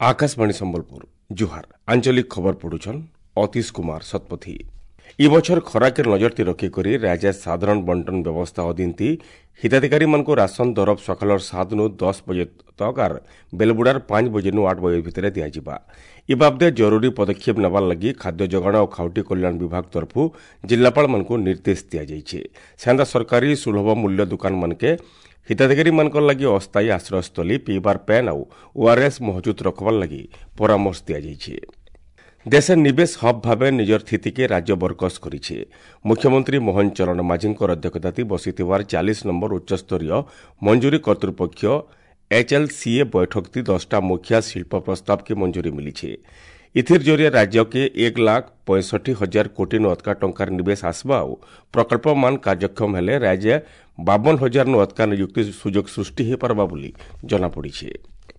आकाशवाणी संबलपुर जुहार आंचलिक खबर पढ़ुछन अतीश कुमार सतपथी। इ बछर खरा के नजरती रखिकरी राज्य साधारण बंटन व्यवस्था अधीनती हिताधिकारी मान राशन दरब सकाल 7 नु 10 बजे तक और बेलबुड़ार 5 बजे नु 8 बजे भितर दिज्वा। इ बाबदे जरूरी पदक्षेप नेबार लगी खाद्य जोगाण और खाउटी कल्याण विभाग तरफु जिलापाल मान निर्देश दिजाइछे। सेंदा सरकारी सुलभ मूल्य दुकान मानके हिताधिकारी मान लगी अस्थायी आश्रयस्थली पीबार पेन और ओआरएस महजूद रखबार लगी परामर्श दिजाइछे। देश निवेश हब भाव निजर स्थिति के राज्य बरकस करिछे। मुख्यमंत्री मोहन चरण माझी अध्यक्षताती बसिथिबार 40 नंबर उच्चस्तरीय मंजूरी कर्तृपक्ष एचएलसीए बैठक 10टा मुखिया शिल्प प्रस्ताव की मंजूरी मिली। इथिर जरिए राज्य के 1,65,000 कोटी अधिका टंकार निवेश आसवा और प्रकल्प मान कार्यक्षम हेले राज्य 52,000 अधिका नियुक्ति सुजोग सृष्टि हो पारबा बोली जना पड़िछे।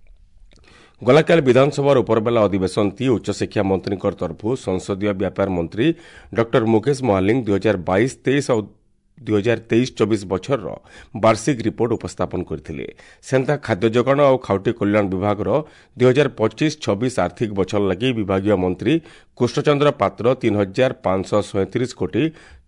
गलाकाल विधानसभा उपरबेला अधिवेशन थी उच्च शिक्षा मंत्री तरफु संसदीय व्यापार मंत्री डॉक्टर मुकेश महालिंग 2022-23 और 2023-24 बछर वार्षिक रिपोर्ट उपस्थापन करथिले। सेंता खाद्य जोगाण और खाउटी कल्याण विभाग 2025-26 आर्थिक बछर लगी विभागीय मंत्री कृष्णचंद्र पात्र 3,537 कोटी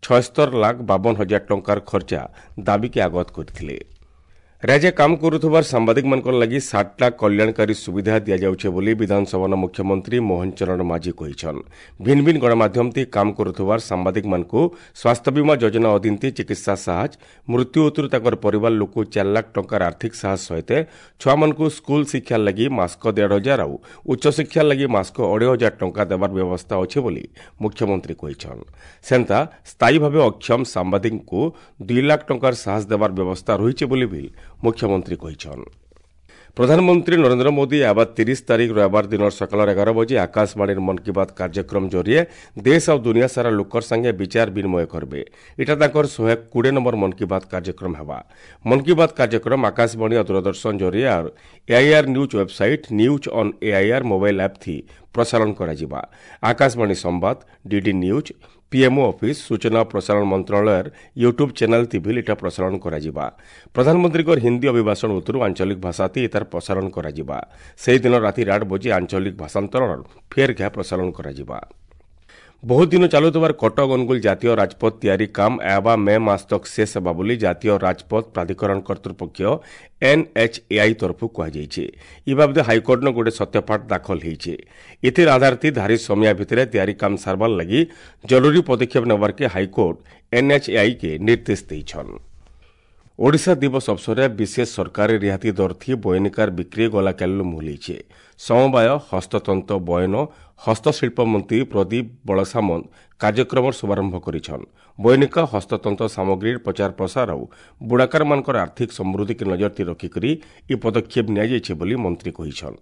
76,52,000 टंकार खर्चा दाबी के आगत करथिले। राज्य काम करुथबार सांबादिक मान लगी 60टा कल्याणकारी सुविधा दिया जाउछे बोली विधानसभा मुख्यमंत्री मोहन चरण माझी कहिछन। भिन्न भिन्न गणमाध्यम ती काम करुथबार सांबादिक मान स्वास्थ्य बीमा योजना अधीनती चिकित्सा साहज मृत्यु होतु ताकर परिवार लोक 4 लाख टंकार आर्थिक साहज सहित छुआ मान स्कूल शिक्षा लगी मास्क 1,500 और उच्च शिक्षा लगी मास्क 2,500 टंका देवार व्यवस्था अच्छे बोली मुख्यमंत्री कहिछन। सेंता स्थायी भाव अक्षम सांबादिक 2 लाख टंकार साहज देवार व्यवस्था रही बोली भी मुख्यमंत्री कहिछन। प्रधानमंत्री नरेंद्र मोदी आबाद 30 तारीख रविवार दिन सकाल 11 बजे आकाशवाणी मन की बात कार्यक्रम जरिए देश और दुनिया सारा लोकर संगे विचार विनिमय करबे। इटा ताकर 120 नंबर मन की बात कार्यक्रम हेबा। मन की बात कार्यक्रम आकाशवाणी और दूरदर्शन जरिए और AIR news website news on AIR mobile app थी प्रसारण करा। आकाशवाणी संवाद डीडी न्यूज पीएमओ ऑफिस सूचना प्रसारण मंत्रालय यूट्यूब चैनल थी भी इटा प्रसारण करा। प्रधानमंत्री को हिंदी अभिभाषण उत्तर आंचलिक भाषा थी इतार प्रसारण करा। से दिन राति 8 बजे आंचलिक भाषांतरण फेर घा प्रसारण करा। बहुत दिन चलुवर कटक अनुगुल जातीय राजपथ तैयारी काम एबा मे मास तक शेष हेबा बोली जातीय राजपथ प्राधिकरण कर्तृपक्ष एनएचएआई तरफु कहुଯାଇଛି। इ बाबदे हाइकोर्ट न गोटे सत्यपाठ दाखल होईছে। इथिर आधारित धारी समय भितर तैयारी काम सारबार लगी जरूरी पदक्षेप नेबार के हाइकोर्ट एनएचएआई के निर्देश देइछन। ओडिशा दिवस अवसर में विशेष सरकारी रिहाती दर थी बयनिकार बिक्री गलाकाल मुहलीछे। समवाय हस्ततंत्र बयन हस्तशिल्प मंत्री प्रदीप बड़सामंत कार्यक्रम शुभारंभ करिछन। बयनिका हस्ततंत्र सामग्री प्रचार प्रसार और बुड़ाकार मानकर आर्थिक समृद्धि के नजरती रखिकरी इ पदक्षेप नियाଯାଇଛି बोली मंत्री कहिछन।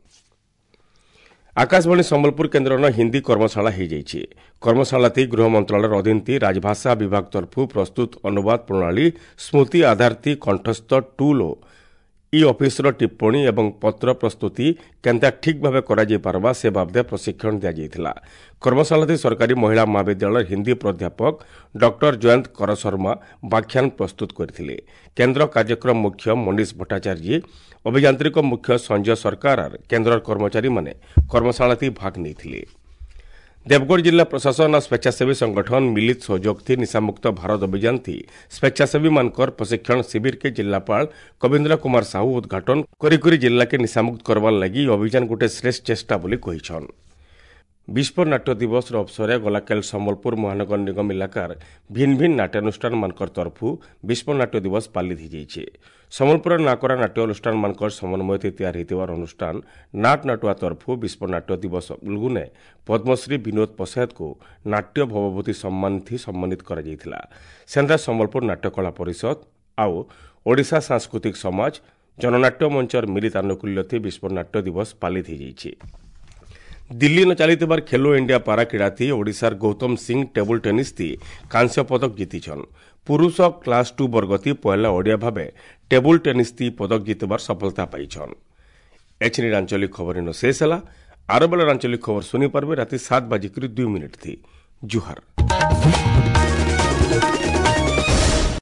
आकाशवाणी संबलपुर केन्द्र हिंदी कर्मशाला हो जाइए। कर्मशाला गृह मंत्रालय अधीन राजभाषा विभाग तरफु प्रस्तुत अनुवाद प्रणाली स्मृति आधारित कंठस्थ टूल इ ऑफिसर टिप्पणी एवं पत्र प्रस्तुति केन्ता ठीक भाव करा पारबा से बाबदे प्रशिक्षण दिया जाइथिला। कर्मशाला सरकारी महिला महाविद्यालय हिंदी प्राध्यापक डॉक्टर जयंत कर शर्मा व्याख्यान प्रस्तुत करथिले। केन्द्र कार्यक्रम मुख्य मनीष भट्टाचार्य अभियांत्रिक मुख्य संजय सरकार और केन्द्र कर्मचारी माने कर्मशाला भाग नहीं। देवगढ़ जिला प्रशासन और स्वेच्छासेवी संगठन मिलित सहयोग थी निशामुक्त भारत अभियान थी स्वेच्छासेवी मानकर प्रशिक्षण शिविर के जिलापाल कविंद्र कुमार साहू उद्घाटन करी जिला के निशामुक्त करवार लगी अभियान गोटे श्रेष्ठ चेष्टा बोली कहिछन। विश्व नाट्य दिवस अवसर गलाकाल संबलपुर महानगर निगम इलाकार भिन्न भिन्न नाट्यानुष्ठान मानकर तरफु विश्व नाट्य दिवस पालित होइछे। संबलपुर नाकरा नाट्य अनुष्ठान मानकर समन्वय तैयार होइतिबार अनुष्ठान नाट नाटुआ तरफु विश्व नाट्य दिवस उलगुने पद्मश्री विनोद पसेत को नाट्य भवभूति सम्मान थी सम्मानित करा जाइथिला। सेंद्रा संबलपुर नाट्यकला परिषद आउ ओडिशा सांस्कृतिक समाज जननाट्य मंचर मिलित आनुकूल्य थी विश्व नाट्य दिवस पालित होइछे। दिल्ली न चलिथिबार खेलो इंडिया पारा क्रीड़ा थी ओडिशार गौतम सिंह टेबुल टेनिस थी कांस्य पदक जीतिछन। पुरुष क्लास 2 वर्ग थी पहला ओडिया भावे टेबुल टेनिस थी पदक जीतबार सफलता पाइछन। एचनी आंचलिक खबर इन शेष है। आर बेला आंचलिक खबर सुनी पारबे राति 7:02 थी। जुहार।